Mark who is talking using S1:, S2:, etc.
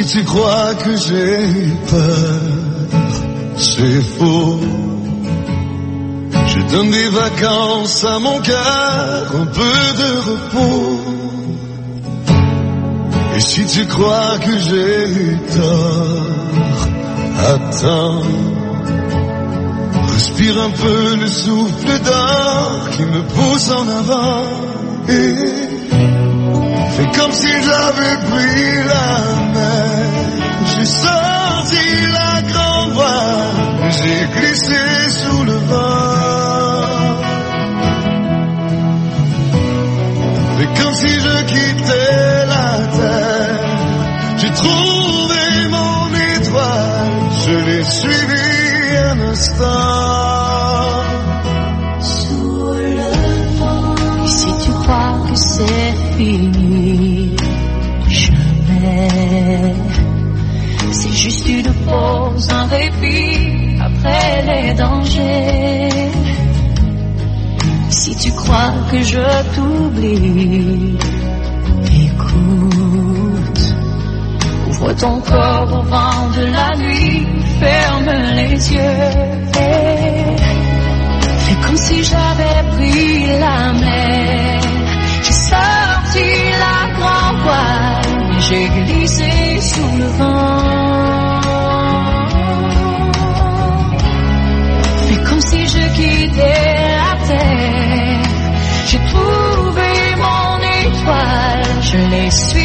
S1: tu crois que j'ai peur, c'est faux. Je donne des vacances à mon cœur, un peu de repos. Et si tu crois que j'ai tort, attends. Respire un peu le souffle d'or qui me pousse en avant. Et fais comme si j'avais pris la mer. J'ai sorti la grande voile, j'ai glissé sous le vent. Fais comme si je quittais la terre. J'ai trouvé mon étoile, je l'ai suivi un instant.
S2: Sous le vent. Et si tu crois que c'est fini, jamais. C'est juste une pause, un répit après les dangers. Si tu crois que je t'oublie, écoute. Ouvre ton corps au vent de la nuit, ferme les yeux et fais comme si j'avais pris la mer. J'ai sorti la grande voile, j'ai glissé sous le vent. Fais comme si je quittais la terre. J'ai trouvé mon étoile, je l'ai suivi